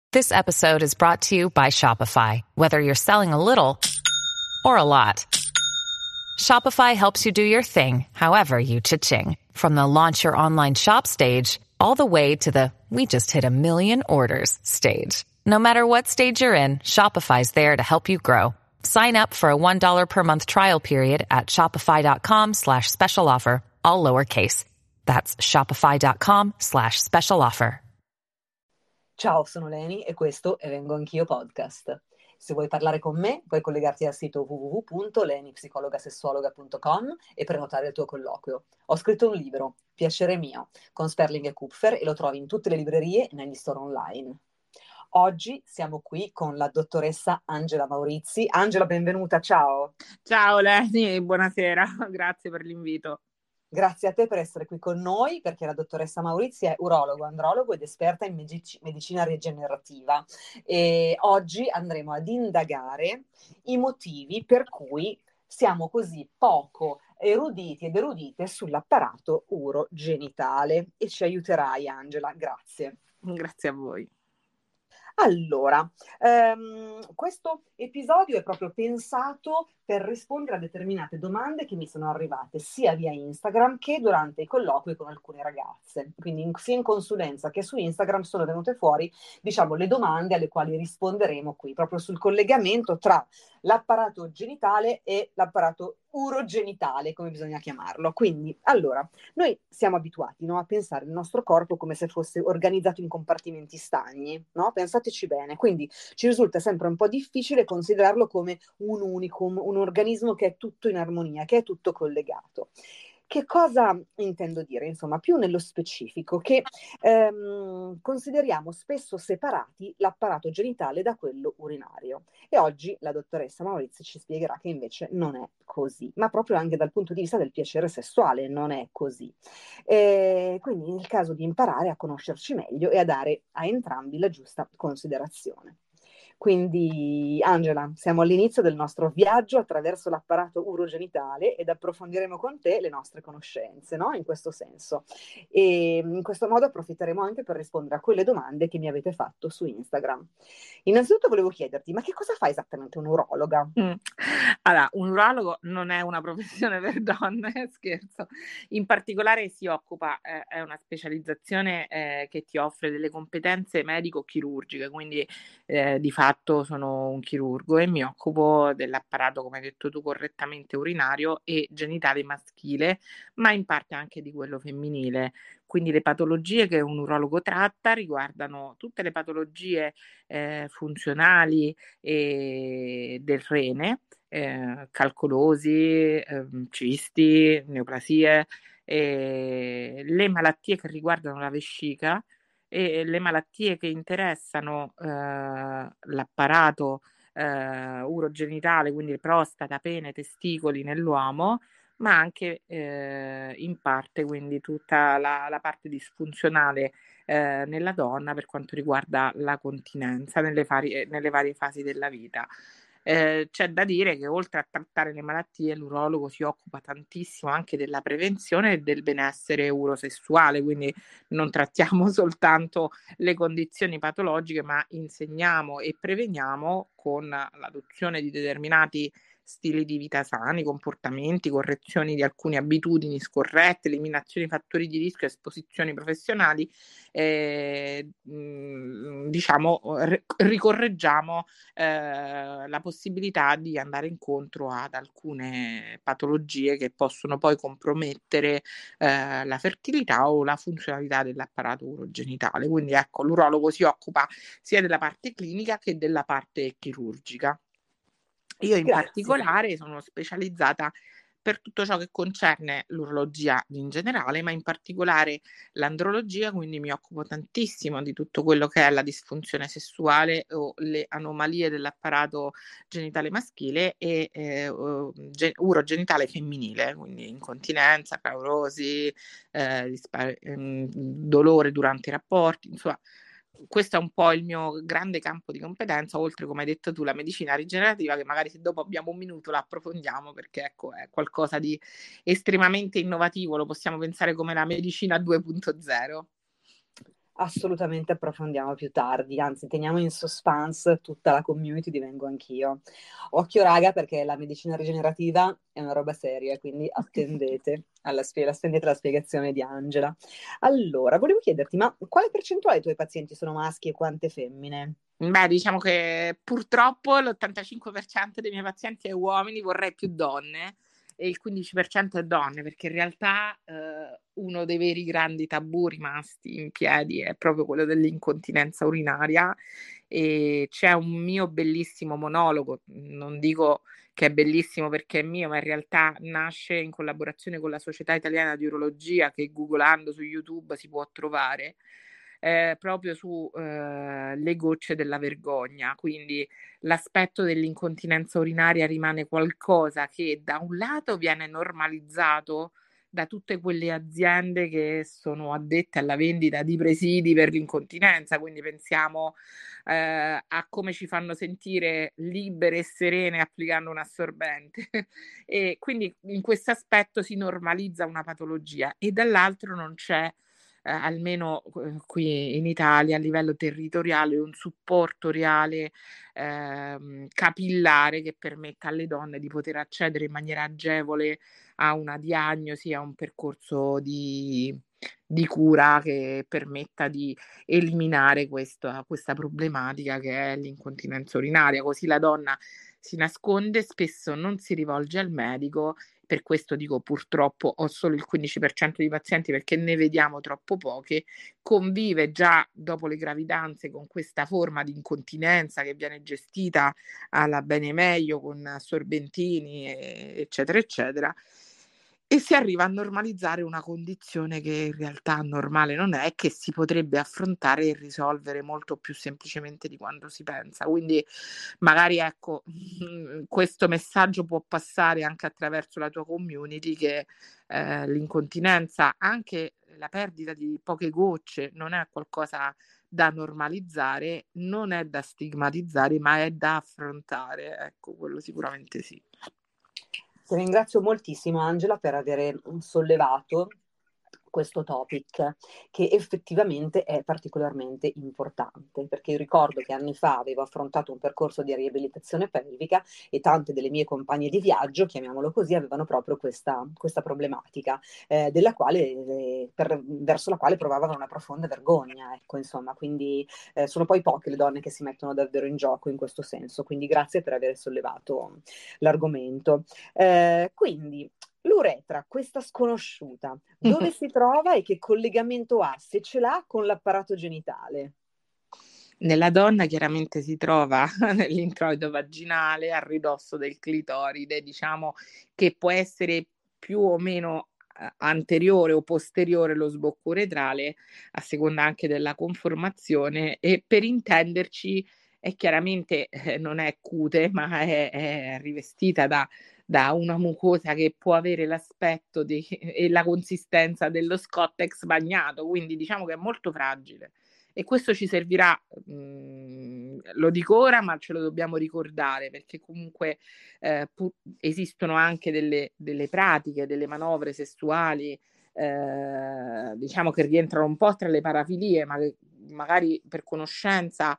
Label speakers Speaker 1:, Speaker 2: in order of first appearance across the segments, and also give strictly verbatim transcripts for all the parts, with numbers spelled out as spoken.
Speaker 1: This episode is brought to you by Shopify. Whether you're selling a little or a lot, Shopify helps you do your thing, however you cha-ching. From the launch your online shop stage, all the way to the we just hit a million orders stage. No matter what stage you're in, Shopify's there to help you grow. Sign up for a one dollar per month trial period at shopify.com slash special offer, all lowercase. That's shopify.com slash special offer.
Speaker 2: Ciao, sono Leni e questo è Vengo Anch'io Podcast. Se vuoi parlare con me, puoi collegarti al sito w w w punto leni psicologa sessuologa punto com e prenotare il tuo colloquio. Ho scritto un libro, Piacere mio, con Sperling e Kupfer, e lo trovi in tutte le librerie e negli store online. Oggi siamo qui con la dottoressa Angela Maurizi. Angela, benvenuta, ciao.
Speaker 3: Ciao Leni, buonasera, grazie per l'invito.
Speaker 2: Grazie a te per essere qui con noi, perché la dottoressa Maurizi è urologo, andrologo ed esperta in medici- medicina rigenerativa. E oggi andremo ad indagare i motivi per cui siamo così poco eruditi ed erudite sull'apparato urogenitale. E ci aiuterai, Angela, grazie.
Speaker 3: Grazie a voi.
Speaker 2: Allora, ehm, questo episodio è proprio pensato per rispondere a determinate domande che mi sono arrivate sia via Instagram che durante i colloqui con alcune ragazze. Quindi in, sia in consulenza che su Instagram sono venute fuori, diciamo, le domande alle quali risponderemo qui, proprio sul collegamento tra l'apparato genitale e l'apparato urogenitale, come bisogna chiamarlo. Quindi, allora, noi siamo abituati, no, a pensare il nostro corpo come se fosse organizzato in compartimenti stagni, no? Pensateci bene. Quindi ci risulta sempre un po' difficile considerarlo come un unicum, un organismo che è tutto in armonia, che è tutto collegato. Che cosa intendo dire? Insomma, più nello specifico, che ehm, consideriamo spesso separati l'apparato genitale da quello urinario. E oggi la dottoressa Maurizio ci spiegherà che invece non è così, ma proprio anche dal punto di vista del piacere sessuale non è così. E quindi è il caso di imparare a conoscerci meglio e a dare a entrambi la giusta considerazione. Quindi, Angela, siamo all'inizio del nostro viaggio attraverso l'apparato urogenitale ed approfondiremo con te le nostre conoscenze, no? In questo senso. E in questo modo approfitteremo anche per rispondere a quelle domande che mi avete fatto su Instagram. Innanzitutto volevo chiederti, ma che cosa fa esattamente un'urologa?
Speaker 3: Mm. Allora, un urologo non è una professione per donne, scherzo. In particolare si occupa, eh, è una specializzazione eh, che ti offre delle competenze medico-chirurgiche, quindi eh, di fatto sono un chirurgo e mi occupo dell'apparato, come hai detto tu correttamente, urinario e genitale maschile, ma in parte anche di quello femminile. Quindi le patologie che un urologo tratta riguardano tutte le patologie eh, funzionali e del rene, eh, calcolosi, eh, cisti, neoplasie, eh, le malattie che riguardano la vescica e le malattie che interessano eh, l'apparato eh, urogenitale, quindi prostata, pene, testicoli nell'uomo, ma anche eh, in parte quindi tutta la, la parte disfunzionale eh, nella donna per quanto riguarda la continenza nelle varie, nelle varie fasi della vita. Eh, c'è da dire che oltre a trattare le malattie, l'urologo si occupa tantissimo anche della prevenzione e del benessere urosessuale, quindi non trattiamo soltanto le condizioni patologiche, ma insegniamo e preveniamo con l'adozione di determinati stili di vita sani, comportamenti, correzioni di alcune abitudini scorrette, eliminazione di fattori di rischio, esposizioni professionali, eh, mh, diciamo r- ricorreggiamo eh, la possibilità di andare incontro ad alcune patologie che possono poi compromettere eh, la fertilità o la funzionalità dell'apparato urogenitale. Quindi ecco, l'urologo si occupa sia della parte clinica che della parte chirurgica. Io in
Speaker 2: Grazie.
Speaker 3: particolare sono specializzata per tutto ciò che concerne l'urologia in generale, ma in particolare l'andrologia, quindi mi occupo tantissimo di tutto quello che è la disfunzione sessuale o le anomalie dell'apparato genitale maschile e eh, gen- urogenitale femminile, quindi incontinenza, caurosi, eh, dispar- ehm, dolore durante i rapporti, insomma. Questo è un po' il mio grande campo di competenza, oltre, come hai detto tu, la medicina rigenerativa, che magari se dopo abbiamo un minuto la approfondiamo, perché ecco, è qualcosa di estremamente innovativo, lo possiamo pensare come la medicina due punto zero.
Speaker 2: assolutamente approfondiamo più tardi, anzi teniamo in suspense tutta la community, divengo anch'io. Occhio raga, perché la medicina rigenerativa è una roba seria, quindi attendete alla, spie- attendete la spiegazione di Angela. Allora, volevo chiederti, ma quale percentuale dei tuoi pazienti sono maschi e quante femmine?
Speaker 3: Beh, diciamo che purtroppo l'ottantacinque per cento dei miei pazienti è uomini, vorrei più donne, e il quindici per cento è donne, perché in realtà eh, uno dei veri grandi tabù rimasti in piedi è proprio quello dell'incontinenza urinaria, e c'è un mio bellissimo monologo, non dico che è bellissimo perché è mio, ma in realtà nasce in collaborazione con la Società Italiana di Urologia, che googolando su YouTube si può trovare, eh, proprio su eh, le gocce della vergogna. Quindi l'aspetto dell'incontinenza urinaria rimane qualcosa che da un lato viene normalizzato da tutte quelle aziende che sono addette alla vendita di presidi per l'incontinenza, quindi pensiamo eh, a come ci fanno sentire libere e serene applicando un assorbente e quindi in questo aspetto si normalizza una patologia, e dall'altro non c'è eh, almeno eh, qui in Italia a livello territoriale un supporto reale, ehm, capillare, che permetta alle donne di poter accedere in maniera agevole a una diagnosi, a un percorso di, di cura che permetta di eliminare questa, questa problematica che è l'incontinenza urinaria. Così la donna si nasconde, spesso non si rivolge al medico. Per questo dico purtroppo ho solo il quindici per cento di pazienti, perché ne vediamo troppo poche, convive già dopo le gravidanze con questa forma di incontinenza che viene gestita alla bene meglio con assorbentini eccetera eccetera, e si arriva a normalizzare una condizione che in realtà normale non è, che si potrebbe affrontare e risolvere molto più semplicemente di quanto si pensa. Quindi magari ecco, questo messaggio può passare anche attraverso la tua community, che eh, l'incontinenza, anche la perdita di poche gocce, non è qualcosa da normalizzare, non è da stigmatizzare, ma è da affrontare. Ecco, quello sicuramente sì.
Speaker 2: Ti ringrazio moltissimo Angela per aver sollevato questo topic, che effettivamente è particolarmente importante, perché io ricordo che anni fa avevo affrontato un percorso di riabilitazione pelvica e tante delle mie compagne di viaggio, chiamiamolo così, avevano proprio questa, questa problematica, eh, della quale, eh, per, verso la quale provavano una profonda vergogna, ecco, insomma, quindi eh, sono poi poche le donne che si mettono davvero in gioco in questo senso, quindi grazie per aver sollevato l'argomento. Eh, quindi l'uretra, questa sconosciuta, dove si trova e che collegamento ha, se ce l'ha, con l'apparato genitale?
Speaker 3: Nella donna chiaramente si trova nell'introito vaginale, a ridosso del clitoride, diciamo che può essere più o meno eh, anteriore o posteriore lo sbocco uretrale, a seconda anche della conformazione, e per intenderci è chiaramente eh, non è cute, ma è, è rivestita da, da una mucosa che può avere l'aspetto di, e la consistenza dello Scottex bagnato, quindi diciamo che è molto fragile. E questo ci servirà, mh, lo dico ora, ma ce lo dobbiamo ricordare, perché comunque eh, pu- esistono anche delle, delle pratiche, delle manovre sessuali, eh, diciamo che rientrano un po' tra le parafilie, ma che magari per conoscenza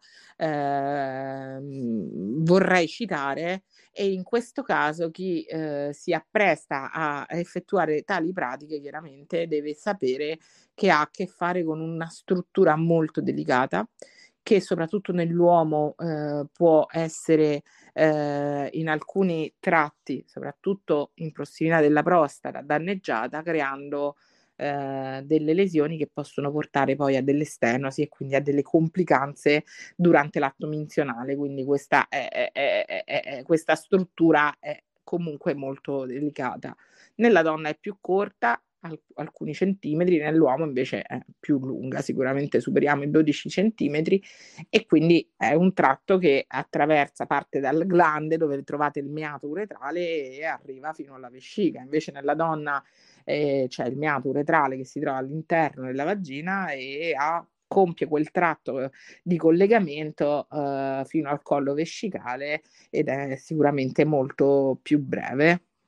Speaker 3: eh, vorrei citare, e in questo caso chi eh, si appresta a effettuare tali pratiche chiaramente deve sapere che ha a che fare con una struttura molto delicata, che soprattutto nell'uomo eh, può essere eh, in alcuni tratti, soprattutto in prossimità della prostata, danneggiata, creando eh, delle lesioni che possono portare poi a delle stenosi e quindi a delle complicanze durante l'atto minzionale. Quindi questa, è, è, è, è, questa struttura è comunque molto delicata. Nella donna è più corta, alcuni centimetri, nell'uomo invece è più lunga, sicuramente superiamo i dodici centimetri, e quindi è un tratto che attraversa, parte dal glande dove trovate il meato uretrale e arriva fino alla vescica. Invece nella donna eh, c'è il meato uretrale che si trova all'interno della vagina e ha compie quel tratto di collegamento eh, fino al collo vescicale, ed è sicuramente molto più breve.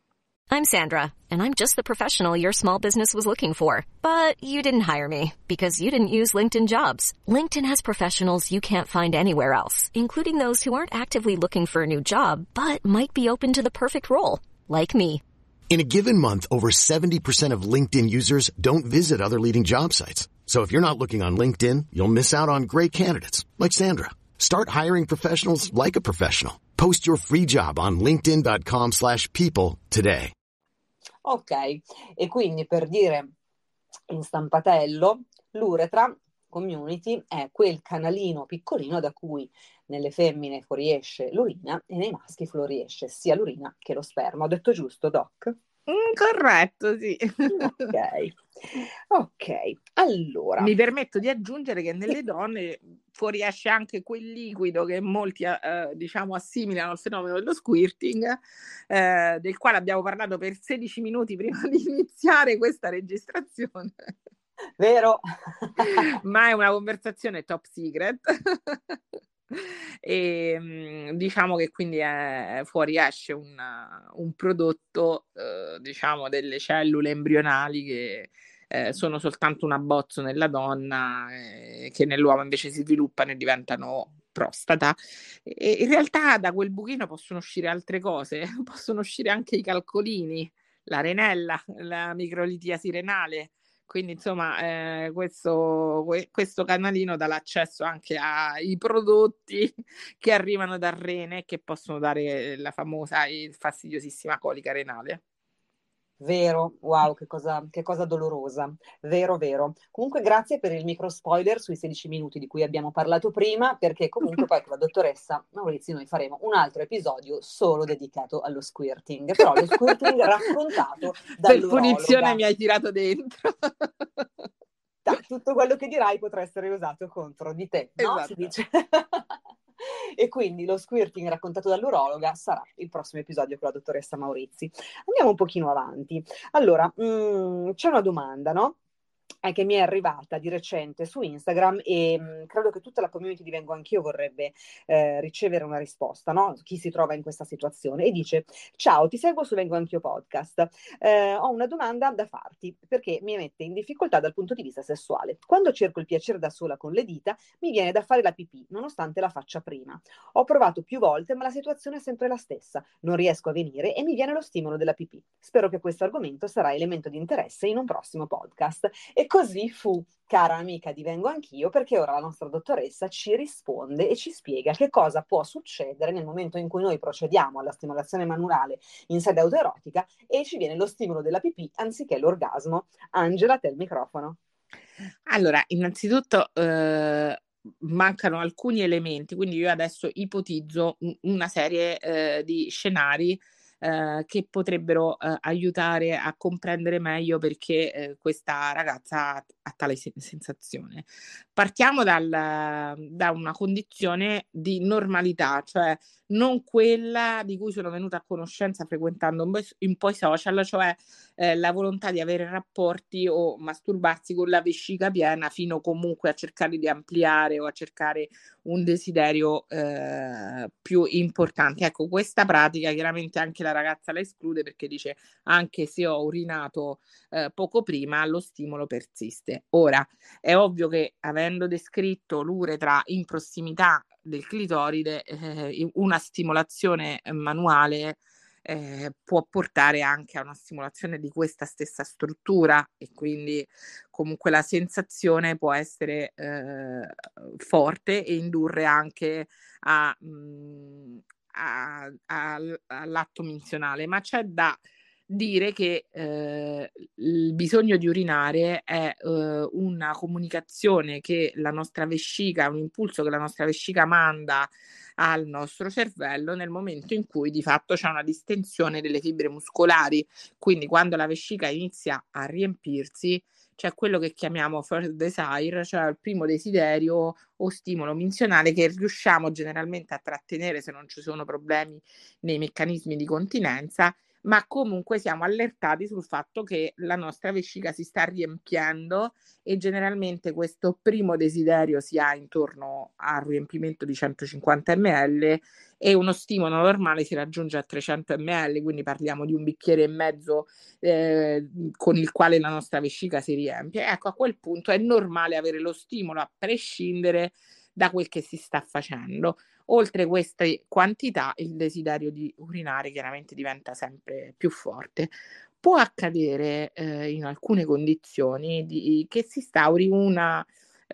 Speaker 4: I'm Sandra, and I'm just the professional your small business was looking for. But you didn't hire me because you didn't use LinkedIn Jobs. LinkedIn has professionals you can't find anywhere else, including those who aren't actively looking for a new job, but might be open to the perfect role, like me.
Speaker 5: In a given month, over seventy percent of LinkedIn users don't visit other leading job sites. So if you're not looking on LinkedIn, you'll miss out on great candidates like Sandra. Start hiring professionals like a professional. Post your free job on linkedin.com slash people today.
Speaker 2: Ok, e quindi per dire in stampatello, l'uretra community è quel canalino piccolino da cui nelle femmine fuoriesce l'urina e nei maschi fuoriesce sia l'urina che lo sperma. Ho detto giusto, Doc?
Speaker 3: Mm, corretto, sì.
Speaker 2: Ok, ok. Allora,
Speaker 3: mi permetto di aggiungere che nelle donne fuoriesce anche quel liquido che molti eh, diciamo assimilano al fenomeno dello squirting, eh, del quale abbiamo parlato per sedici minuti prima di iniziare questa registrazione.
Speaker 2: Vero?
Speaker 3: Ma è una conversazione top secret. E diciamo che quindi è, fuoriesce un, un prodotto eh, diciamo delle cellule embrionali che eh, sono soltanto un abbozzo nella donna, eh, che nell'uomo invece si sviluppano e diventano prostata. E in realtà da quel buchino possono uscire altre cose, possono uscire anche i calcolini, la renella, la microlitiasi renale. Quindi insomma eh, questo, questo canalino dà l'accesso anche ai prodotti che arrivano dal rene e che possono dare la famosa e fastidiosissima colica renale.
Speaker 2: Vero, wow, che cosa, che cosa dolorosa, vero, vero. Comunque grazie per il micro spoiler sui sedici minuti di cui abbiamo parlato prima, perché comunque poi con la dottoressa Maurizio noi faremo un altro episodio solo dedicato allo squirting, però lo squirting raccontato dall'urologa.
Speaker 3: Per punizione mi hai tirato dentro.
Speaker 2: Da, tutto quello che dirai potrà essere usato contro di te, no?
Speaker 3: Esatto.
Speaker 2: Si dice. E quindi lo squirting raccontato dall'urologa sarà il prossimo episodio con la dottoressa Maurizi. Andiamo un pochino avanti. Allora, mh, c'è una domanda, no? È che mi è arrivata di recente su Instagram e mh, credo che tutta la community di Vengo Anch'io vorrebbe eh, ricevere una risposta, no? Chi si trova in questa situazione e dice: ciao, ti seguo su Vengo Anch'io podcast, eh, ho una domanda da farti perché mi mette in difficoltà dal punto di vista sessuale. Quando cerco il piacere da sola con le dita mi viene da fare la pipì nonostante la faccia prima. Ho provato più volte ma la situazione è sempre la stessa, non riesco a venire e mi viene lo stimolo della pipì. Spero che questo argomento sarà elemento di interesse in un prossimo podcast. E così fu, cara amica di Vengo Anch'io, perché ora la nostra dottoressa ci risponde e ci spiega che cosa può succedere nel momento in cui noi procediamo alla stimolazione manuale in sede autoerotica e ci viene lo stimolo della pipì anziché l'orgasmo. Angela, a te il microfono.
Speaker 3: Allora, innanzitutto eh, mancano alcuni elementi, quindi io adesso ipotizzo una serie eh, di scenari Eh, che potrebbero eh, aiutare a comprendere meglio perché eh, questa ragazza ha, ha tale se- sensazione. Partiamo dal, da una condizione di normalità, cioè non quella di cui sono venuta a conoscenza frequentando un po', un po' i social, cioè eh, la volontà di avere rapporti o masturbarsi con la vescica piena fino comunque a cercare di ampliare o a cercare un desiderio eh, più importante. Ecco, questa pratica chiaramente anche la ragazza la esclude perché dice: anche se ho urinato eh, poco prima, lo stimolo persiste. Ora, è ovvio che avendo descritto l'uretra in prossimità del clitoride, eh, una stimolazione manuale eh, può portare anche a una stimolazione di questa stessa struttura e quindi comunque la sensazione può essere eh, forte e indurre anche a, mh, a, a, all'atto minzionale, ma c'è da dire che eh, il bisogno di urinare è eh, una comunicazione che la nostra vescica, un impulso che la nostra vescica manda al nostro cervello nel momento in cui di fatto c'è una distensione delle fibre muscolari. Quindi quando la vescica inizia a riempirsi c'è quello che chiamiamo first desire, cioè il primo desiderio o stimolo minzionale che riusciamo generalmente a trattenere se non ci sono problemi nei meccanismi di continenza, ma comunque siamo allertati sul fatto che la nostra vescica si sta riempiendo e generalmente questo primo desiderio si ha intorno al riempimento di centocinquanta millilitri e uno stimolo normale si raggiunge a trecento millilitri, quindi parliamo di un bicchiere e mezzo eh, con il quale la nostra vescica si riempie. Ecco, a quel punto è normale avere lo stimolo a prescindere da quel che si sta facendo. Oltre queste quantità, il desiderio di urinare chiaramente diventa sempre più forte. Può accadere eh, in alcune condizioni di, che si instauri una,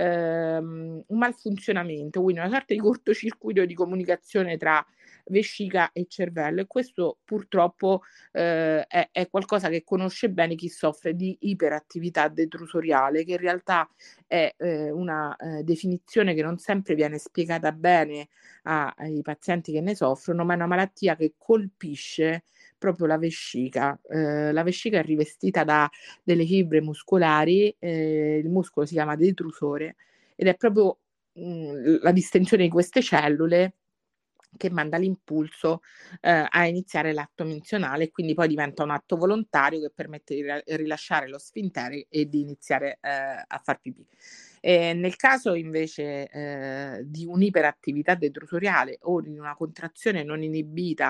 Speaker 3: ehm, un malfunzionamento, quindi una sorta di cortocircuito di comunicazione tra vescica e cervello, e questo purtroppo eh, è, è qualcosa che conosce bene chi soffre di iperattività detrusoriale, che in realtà è eh, una eh, definizione che non sempre viene spiegata bene a, ai pazienti che ne soffrono, ma è una malattia che colpisce proprio la vescica. Eh, la vescica è rivestita da delle fibre muscolari, eh, il muscolo si chiama detrusore ed è proprio mh, la distensione di queste cellule che manda l'impulso eh, a iniziare l'atto menzionale, e quindi poi diventa un atto volontario che permette di ra- rilasciare lo sfintere e di iniziare eh, a far pipì. E nel caso invece eh, di un'iperattività detrusoriale o di una contrazione non inibita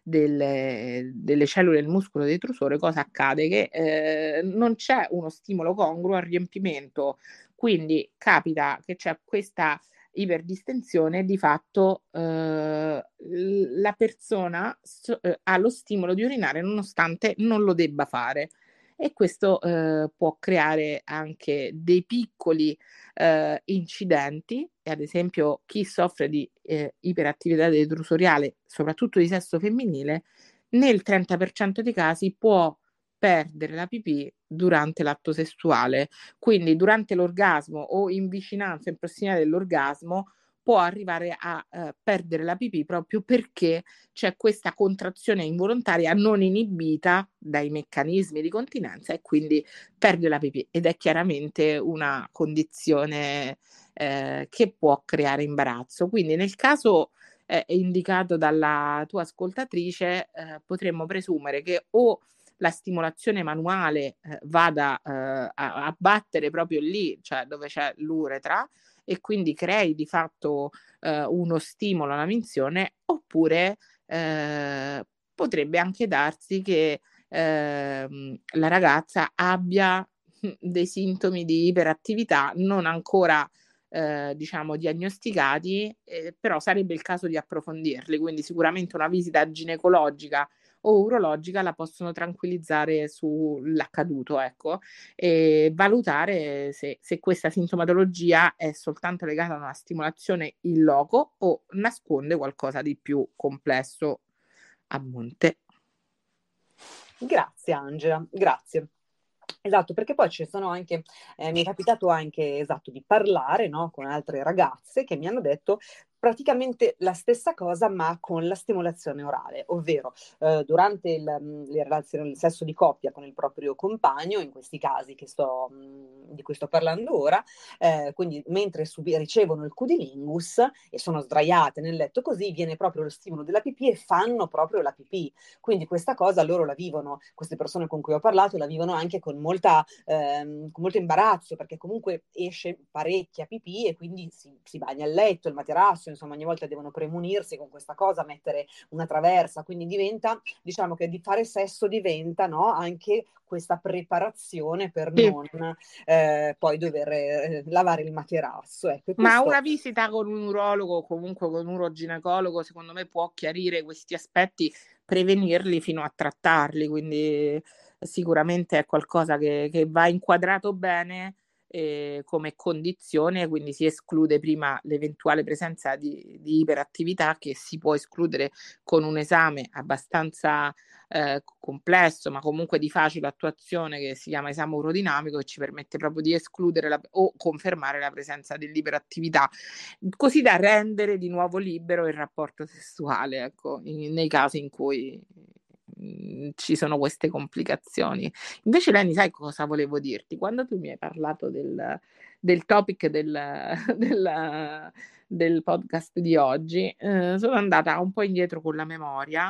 Speaker 3: delle, delle cellule del muscolo detrusore, cosa accade? Che eh, non c'è uno stimolo congruo al riempimento, quindi capita che c'è questa iperdistensione, di fatto eh, la persona so, eh, ha lo stimolo di urinare nonostante non lo debba fare, e questo eh, può creare anche dei piccoli eh, incidenti. E ad esempio chi soffre di eh, iperattività detrusoriale, soprattutto di sesso femminile, nel trenta per cento dei casi può perdere la pipì durante l'atto sessuale, quindi durante l'orgasmo o in vicinanza, in prossimità dell'orgasmo, può arrivare a eh, perdere la pipì proprio perché c'è questa contrazione involontaria non inibita dai meccanismi di continenza, e quindi perde la pipì, ed è chiaramente una condizione eh, che può creare imbarazzo. Quindi nel caso eh, indicato dalla tua ascoltatrice, eh, potremmo presumere che o la stimolazione manuale eh, vada eh, a, a battere proprio lì, cioè dove c'è l'uretra, e quindi crei di fatto eh, uno stimolo alla minzione, oppure eh, potrebbe anche darsi che eh, la ragazza abbia dei sintomi di iperattività non ancora eh, diciamo diagnosticati, eh, però sarebbe il caso di approfondirli, quindi sicuramente una visita ginecologica o urologica la possono tranquillizzare sull'accaduto, ecco, e valutare se, se questa sintomatologia è soltanto legata a una stimolazione in loco o nasconde qualcosa di più complesso a monte.
Speaker 2: Grazie Angela, grazie. Esatto, perché poi ci sono anche, eh, mi è capitato anche esatto di parlare, no, con altre ragazze che mi hanno detto praticamente la stessa cosa ma con la stimolazione orale, ovvero eh, durante il, le relazioni, il sesso di coppia con il proprio compagno, in questi casi che sto, mh, di cui sto parlando ora, eh, quindi mentre subi- ricevono il cunilingus e sono sdraiate nel letto così, viene proprio lo stimolo della pipì e fanno proprio la pipì. Quindi questa cosa loro la vivono, queste persone con cui ho parlato la vivono anche con molta, ehm, con molto imbarazzo, perché comunque esce parecchia pipì e quindi si, si bagna il letto, il materasso, insomma ogni volta devono premunirsi con questa cosa, mettere una traversa, quindi diventa, diciamo che di fare sesso diventa, no, anche questa preparazione per
Speaker 3: Sì.
Speaker 2: non eh, poi dover eh, lavare il materasso. Ecco, e
Speaker 3: Ma
Speaker 2: questo...
Speaker 3: una visita con un urologo o comunque con un uroginecologo secondo me può chiarire questi aspetti, prevenirli fino a trattarli, quindi sicuramente è qualcosa che, che va inquadrato bene eh, come condizione, quindi si esclude prima l'eventuale presenza di, di iperattività, che si può escludere con un esame abbastanza eh, complesso ma comunque di facile attuazione, che si chiama esame urodinamico, e ci permette proprio di escludere la, o confermare la presenza dell'iperattività, così da rendere di nuovo libero il rapporto sessuale, ecco, in, nei casi in cui mh, ci sono queste complicazioni. Invece Leni, sai cosa volevo dirti? Quando tu mi hai parlato del, del topic del, del, del podcast di oggi, eh, sono andata un po' indietro con la memoria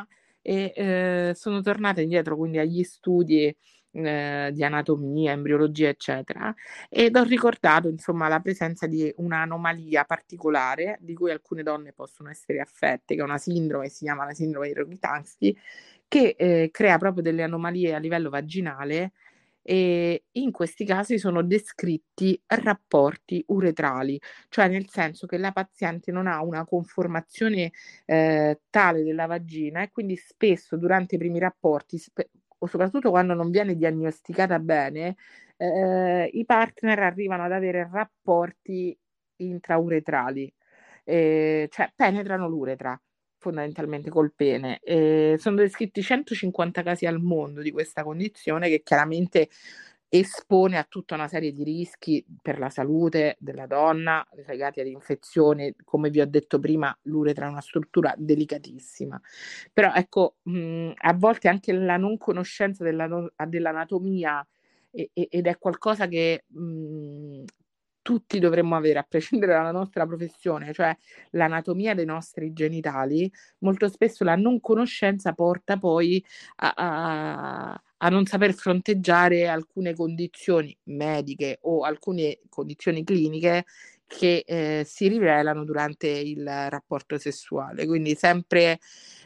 Speaker 3: e eh, sono tornata indietro quindi agli studi eh, di anatomia, embriologia, eccetera, ed ho ricordato insomma la presenza di un'anomalia particolare di cui alcune donne possono essere affette, che è una sindrome, si chiama la sindrome di Rokitansky, che eh, crea proprio delle anomalie a livello vaginale, e in questi casi sono descritti rapporti uretrali, cioè nel senso che la paziente non ha una conformazione eh, tale della vagina, e quindi spesso durante i primi rapporti, spe- o soprattutto quando non viene diagnosticata bene, eh, i partner arrivano ad avere rapporti intrauretrali, eh, cioè penetrano l'uretra fondamentalmente col pene. Eh, sono descritti centocinquanta casi al mondo di questa condizione, che chiaramente espone a tutta una serie di rischi per la salute della donna legati ad infezioni. Come vi ho detto prima, l'uretra è una struttura delicatissima, però ecco, mh, a volte anche la non conoscenza della, dell'anatomia, e, e, ed è qualcosa che mh, tutti dovremmo avere, a prescindere dalla nostra professione, cioè l'anatomia dei nostri genitali. Molto spesso la non conoscenza porta poi a, a, a non saper fronteggiare alcune condizioni mediche o alcune condizioni cliniche che eh, si rivelano durante il rapporto sessuale. Quindi sempre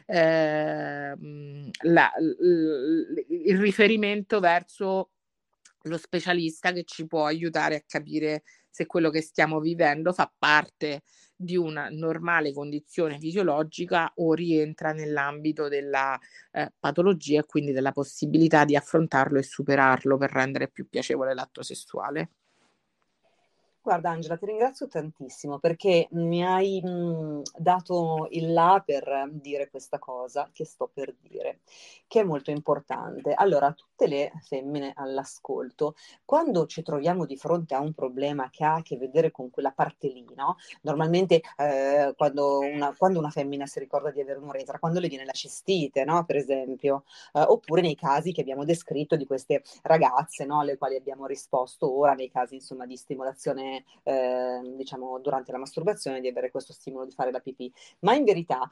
Speaker 3: eh, la, l, il riferimento verso lo specialista che ci può aiutare a capire se quello che stiamo vivendo fa parte di una normale condizione fisiologica o rientra nell'ambito della eh, patologia, e quindi della possibilità di affrontarlo e superarlo per rendere più piacevole l'atto sessuale.
Speaker 2: Guarda Angela, ti ringrazio tantissimo perché mi hai mh, dato il là per dire questa cosa che sto per dire, che è molto importante. Allora, tutte le femmine all'ascolto, quando ci troviamo di fronte a un problema che ha a che vedere con quella parte lì, no? Normalmente eh, quando, una, quando una femmina si ricorda di avere un'uretra, quando le viene la cistite, no? Per esempio, eh, oppure nei casi che abbiamo descritto di queste ragazze, no? Alle quali abbiamo risposto ora, nei casi insomma di stimolazione eh, diciamo durante la masturbazione, di avere questo stimolo di fare la pipì. Ma in verità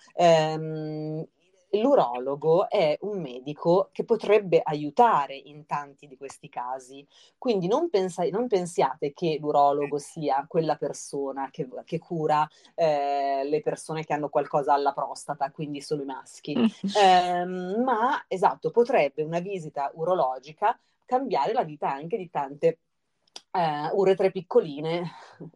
Speaker 2: ehm, l'urologo è un medico che potrebbe aiutare in tanti di questi casi, quindi non, pensa- non pensiate che l'urologo sia quella persona che, che cura eh, le persone che hanno qualcosa alla prostata, quindi solo i maschi. Ehm, ma esatto, potrebbe una visita urologica cambiare la vita anche di tante eh, uretre piccoline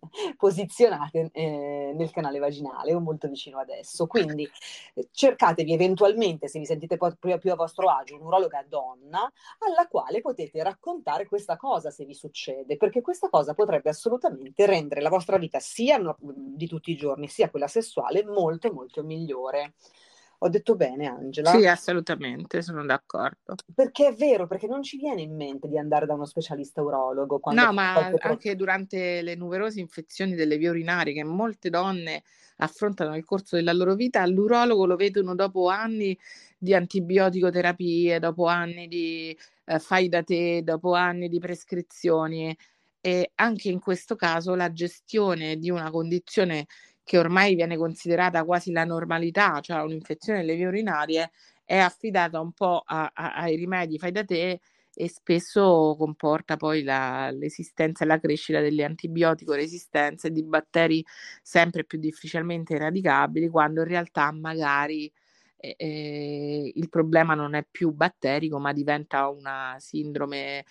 Speaker 2: posizionate eh, nel canale vaginale o molto vicino ad esso. Quindi eh, cercatevi eventualmente, se vi sentite proprio più a vostro agio, un'urologa donna alla quale potete raccontare questa cosa se vi succede, perché questa cosa potrebbe assolutamente rendere la vostra vita sia no, di tutti i giorni, sia quella sessuale molto molto migliore. Ho detto bene, Angela?
Speaker 3: Sì, assolutamente, sono d'accordo.
Speaker 2: Perché è vero, perché non ci viene in mente di andare da uno specialista urologo quando
Speaker 3: No, ma
Speaker 2: qualche pro-
Speaker 3: anche durante le numerose infezioni delle vie urinarie che molte donne affrontano nel corso della loro vita, l'urologo lo vedono dopo anni di antibiotico-terapie, dopo anni di eh, fai da te, dopo anni di prescrizioni, e anche in questo caso la gestione di una condizione che ormai viene considerata quasi la normalità, cioè un'infezione delle vie urinarie, è affidata un po' a- a- ai rimedi fai da te, e spesso comporta poi la, l'esistenza e la crescita delle antibiotico resistenze e di batteri sempre più difficilmente eradicabili, quando in realtà magari eh, eh, il problema non è più batterico, ma diventa una sindrome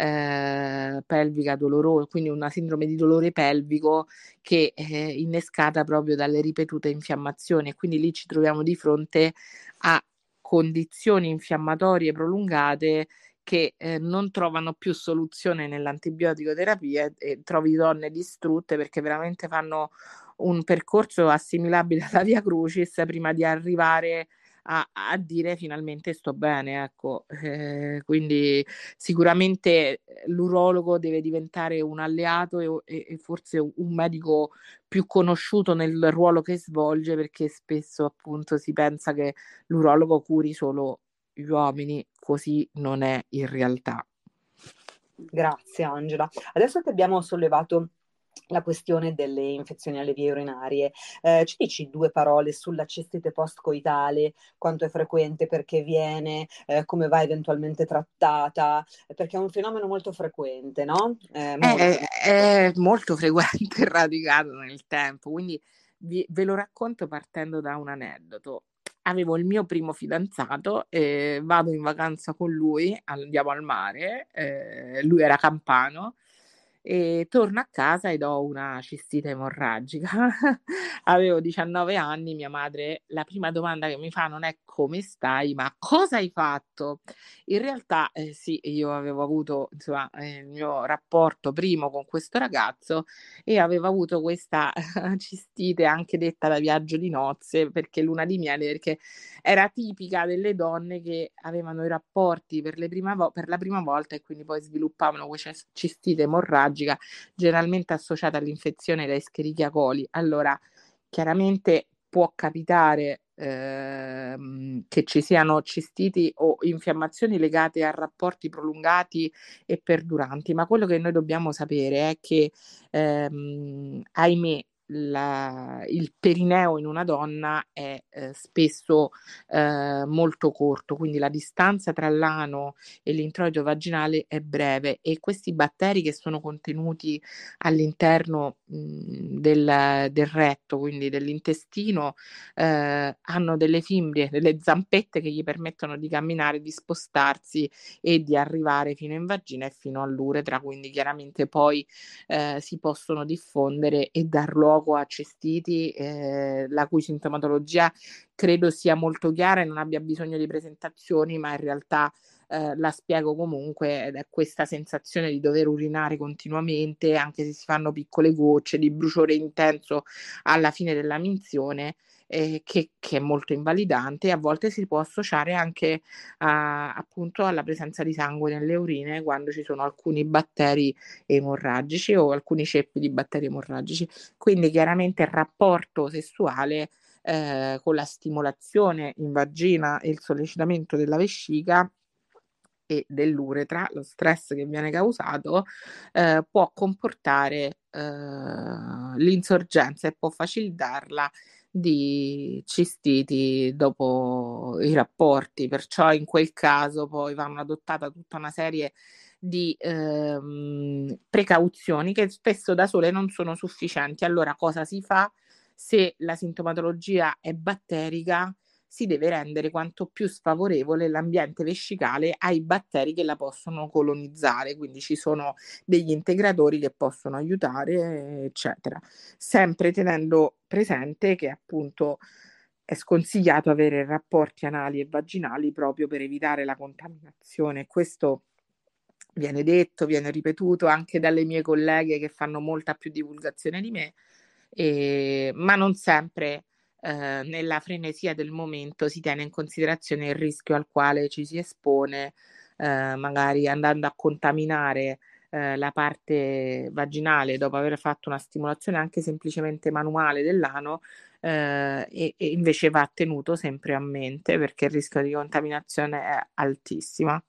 Speaker 3: eh, pelvica dolorosa, quindi una sindrome di dolore pelvico che è innescata proprio dalle ripetute infiammazioni, e quindi lì ci troviamo di fronte a condizioni infiammatorie prolungate che eh, non trovano più soluzione nell'antibiotico terapia, e, e trovi donne distrutte perché veramente fanno un percorso assimilabile alla Via Crucis prima di arrivare a, a dire finalmente sto bene, ecco. Eh, quindi sicuramente l'urologo deve diventare un alleato e, e forse un medico più conosciuto nel ruolo che svolge, perché spesso appunto si pensa che l'urologo curi solo gli uomini, così non è in realtà.
Speaker 2: Grazie Angela. Adesso che abbiamo sollevato la questione delle infezioni alle vie urinarie. Eh, ci dici due parole sulla cistite postcoitale, quanto è frequente, perché viene, eh, come va eventualmente trattata, perché è un fenomeno molto frequente, no? Eh, molto.
Speaker 3: È, è molto frequente e radicato nel tempo, quindi vi- ve lo racconto partendo da un aneddoto. Avevo il mio primo fidanzato e vado in vacanza con lui, andiamo al mare, eh, lui era campano e torno a casa ed ho una cistite emorragica. Avevo diciannove anni, mia madre, la prima domanda che mi fa non è come stai, ma cosa hai fatto? In realtà, eh, sì, io avevo avuto, insomma, eh, il mio rapporto primo con questo ragazzo e avevo avuto questa cistite, anche detta da viaggio di nozze, perché luna di miele, perché era tipica delle donne che avevano i rapporti per, le prima vo- per la prima volta e quindi poi sviluppavano questa cistite emorragica, generalmente associata all'infezione da Escherichia coli. Allora, chiaramente può capitare ehm, che ci siano cistiti o infiammazioni legate a rapporti prolungati e perduranti, ma quello che noi dobbiamo sapere è che, ehm, ahimè, la- il perineo in una donna è eh, spesso eh, molto corto, quindi la distanza tra l'ano e l'introito vaginale è breve e questi batteri che sono contenuti all'interno mh, del, del retto, quindi dell'intestino, eh, hanno delle fimbrie, delle zampette che gli permettono di camminare, di spostarsi e di arrivare fino in vagina e fino all'uretra, quindi chiaramente poi eh, si possono diffondere e dar luogo a cistiti, eh, la cui sintomatologia credo sia molto chiara e non abbia bisogno di presentazioni, ma in realtà eh, la spiego comunque ed è questa sensazione di dover urinare continuamente, anche se si fanno piccole gocce, di bruciore intenso alla fine della minzione, eh, che, che è molto invalidante e a volte si può associare anche a, appunto alla presenza di sangue nelle urine quando ci sono alcuni batteri emorragici o alcuni ceppi di batteri emorragici. Quindi chiaramente il rapporto sessuale eh, con la stimolazione in vagina e il sollecitamento della vescica e dell'uretra, lo stress che viene causato, eh, può comportare eh, l'insorgenza e può facilitarla di cistiti dopo i rapporti, perciò in quel caso poi vanno adottata tutta una serie di ehm, precauzioni che spesso da sole non sono sufficienti. Allora, cosa si fa? Se la sintomatologia è batterica, si deve rendere quanto più sfavorevole l'ambiente vescicale ai batteri che la possono colonizzare, quindi ci sono degli integratori che possono aiutare, eccetera. Sempre tenendo presente che appunto è sconsigliato avere rapporti anali e vaginali proprio per evitare la contaminazione. Questo viene detto, viene ripetuto anche dalle mie colleghe che fanno molta più divulgazione di me, e, ma non sempre eh, nella frenesia del momento si tiene in considerazione il rischio al quale ci si espone, eh, magari andando a contaminare eh, la parte vaginale dopo aver fatto una stimolazione anche semplicemente manuale dell'ano, eh, e, e invece va tenuto sempre a mente perché il rischio di contaminazione è altissimo.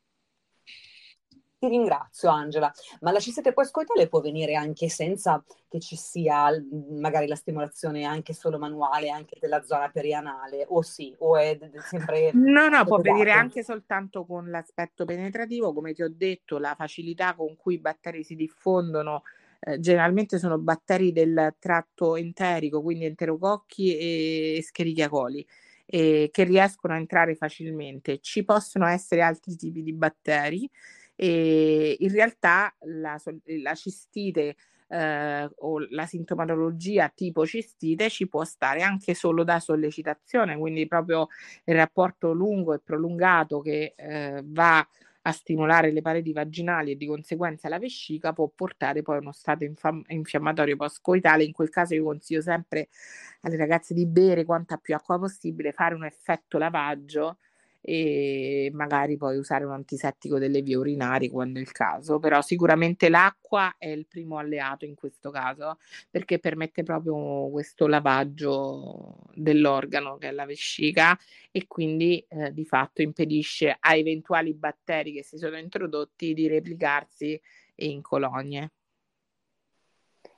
Speaker 2: Ti ringrazio Angela, ma la cistite postcoitale può venire anche senza che ci sia l- magari la stimolazione anche solo manuale, anche della zona perianale, o sì, o è d- d- sempre
Speaker 3: No, no, può venire
Speaker 2: collegato?
Speaker 3: anche soltanto con l'aspetto penetrativo, come ti ho detto, la facilità con cui i batteri si diffondono, eh, generalmente sono batteri del tratto enterico, quindi enterococchi e Escherichia coli, eh, che riescono a entrare facilmente. Ci possono essere altri tipi di batteri e in realtà la, sol- la cistite eh, o la sintomatologia tipo cistite ci può stare anche solo da sollecitazione, quindi proprio il rapporto lungo e prolungato che eh, va a stimolare le pareti vaginali e di conseguenza la vescica può portare poi a uno stato infam- infiammatorio postcoitale. In quel caso io consiglio sempre alle ragazze di bere quanta più acqua possibile, fare un effetto lavaggio e magari poi usare un antisettico delle vie urinari quando è il caso, però sicuramente l'acqua è il primo alleato in questo caso perché permette proprio questo lavaggio dell'organo che è la vescica e quindi eh, di fatto impedisce a eventuali batteri che si sono introdotti di replicarsi in colonie.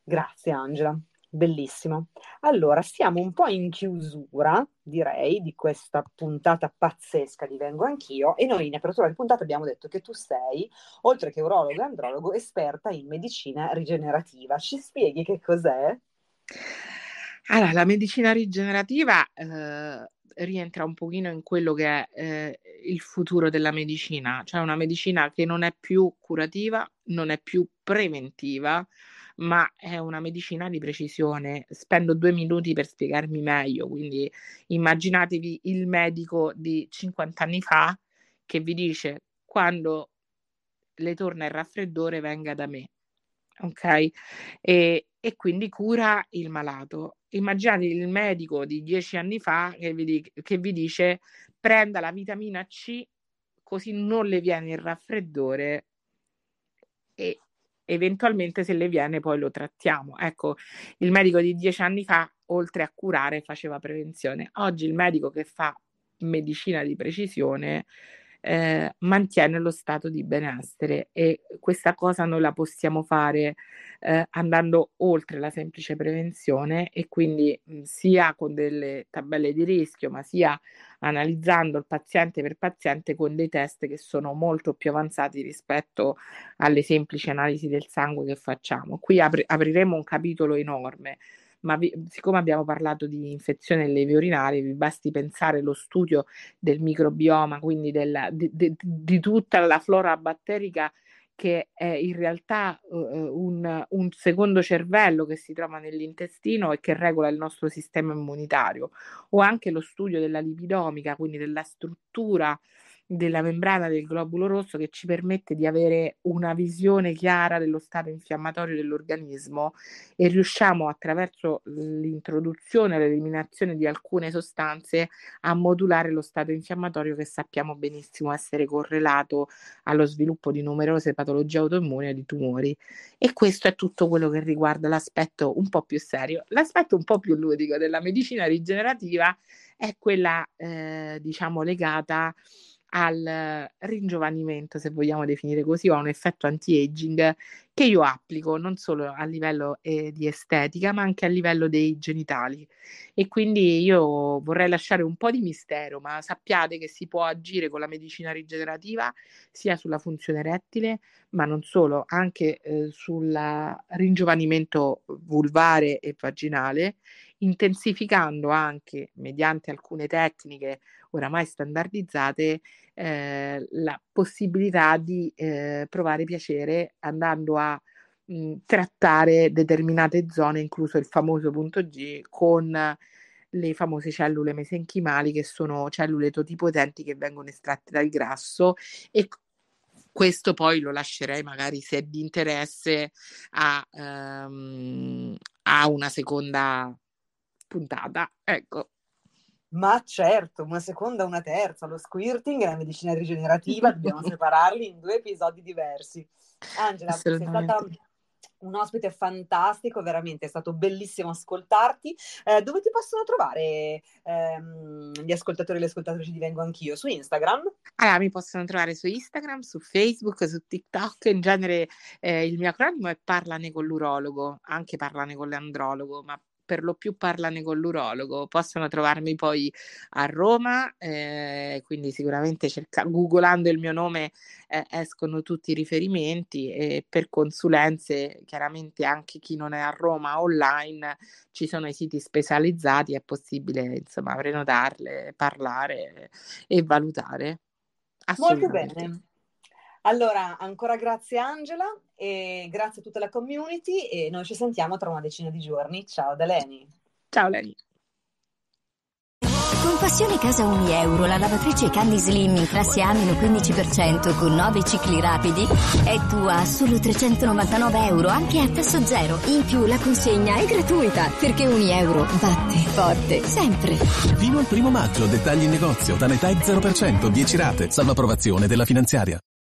Speaker 2: Grazie Angela, bellissimo. Allora, siamo un po' in chiusura, direi, di questa puntata pazzesca di Vengo Anch'io, e noi in apertura di puntata abbiamo detto che tu sei, oltre che urologo e andrologo, esperta in medicina rigenerativa. Ci spieghi che cos'è?
Speaker 3: Allora, la medicina rigenerativa eh, rientra un pochino in quello che è eh, il futuro della medicina, cioè una medicina che non è più curativa, non è più preventiva, ma è una medicina di precisione. Spendo due minuti per spiegarmi meglio, quindi immaginatevi il medico di cinquanta anni fa che vi dice: quando le torna il raffreddore venga da me, ok? E, e quindi cura il malato. Immaginate il medico di dieci anni fa che vi, che vi dice: prenda la vitamina C così non le viene il raffreddore e eventualmente se le viene poi lo trattiamo. Ecco, il medico di dieci anni fa, oltre a curare, faceva prevenzione. Oggi il medico che fa medicina di precisione eh, mantiene lo stato di benessere, e questa cosa noi la possiamo fare eh, andando oltre la semplice prevenzione, e quindi mh, sia con delle tabelle di rischio, ma sia analizzando il paziente per paziente con dei test che sono molto più avanzati rispetto alle semplici analisi del sangue che facciamo. Qui apri- apriremo un capitolo enorme, ma vi, siccome abbiamo parlato di infezione delle vie urinarie, vi basti pensare allo studio del microbioma, quindi del, di, di, di tutta la flora batterica, che è in realtà uh, un, un secondo cervello che si trova nell'intestino e che regola il nostro sistema immunitario, o anche lo studio della lipidomica, quindi della struttura della membrana del globulo rosso, che ci permette di avere una visione chiara dello stato infiammatorio dell'organismo, e riusciamo attraverso l'introduzione e l'eliminazione di alcune sostanze a modulare lo stato infiammatorio, che sappiamo benissimo essere correlato allo sviluppo di numerose patologie autoimmuni e di tumori. E questo è tutto quello che riguarda l'aspetto un po' più serio. L'aspetto un po' più ludico della medicina rigenerativa è quella eh, diciamo legata al ringiovanimento, se vogliamo definire così, o a un effetto anti-aging che io applico non solo a livello eh, di estetica, ma anche a livello dei genitali. E quindi io vorrei lasciare un po' di mistero, ma sappiate che si può agire con la medicina rigenerativa sia sulla funzione erettile, ma non solo, anche eh, sul ringiovanimento vulvare e vaginale, intensificando anche, mediante alcune tecniche oramai standardizzate, eh, la possibilità di eh, provare piacere andando a mh, trattare determinate zone, incluso il famoso punto G, con le famose cellule mesenchimali, che sono cellule totipotenti che vengono estratte dal grasso, e questo poi lo lascerei magari, se è di interesse, a, um, a una seconda puntata, ecco.
Speaker 2: Ma certo, una seconda, una terza, lo squirting e la medicina rigenerativa dobbiamo separarli in due episodi diversi. Angela, sei stata un ospite fantastico, veramente è stato bellissimo ascoltarti. Eh, dove ti possono trovare ehm, gli ascoltatori e le ascoltatrici di Vengo Anch'io? Su Instagram?
Speaker 3: Allora, mi possono trovare su Instagram, su Facebook, su TikTok. In genere eh, il mio acronimo è Parlane con l'urologo, anche Parlane con l'andrologo, ma per lo più Parlane con l'urologo. Possono trovarmi poi a Roma, eh, quindi sicuramente cerca, googolando il mio nome eh, escono tutti i riferimenti, e per consulenze chiaramente anche chi non è a Roma online ci sono i siti specializzati, è possibile insomma prenotarle, parlare e valutare.
Speaker 2: Molto bene. Allora, ancora grazie Angela, e grazie a tutta la community, e noi ci sentiamo tra una decina di giorni. Ciao da Leni.
Speaker 3: Ciao Leni.
Speaker 6: Con Passione Casa ogni euro, la lavatrice Candy Slim in classe A meno quindici per cento con nove cicli rapidi è tua a solo trecentonovantanove euro, anche a tasso zero. In più la consegna è gratuita, perché ogni euro batte forte sempre.
Speaker 7: Fino al primo maggio, dettagli in negozio, da metà zero per cento, dieci rate, salvo approvazione della finanziaria.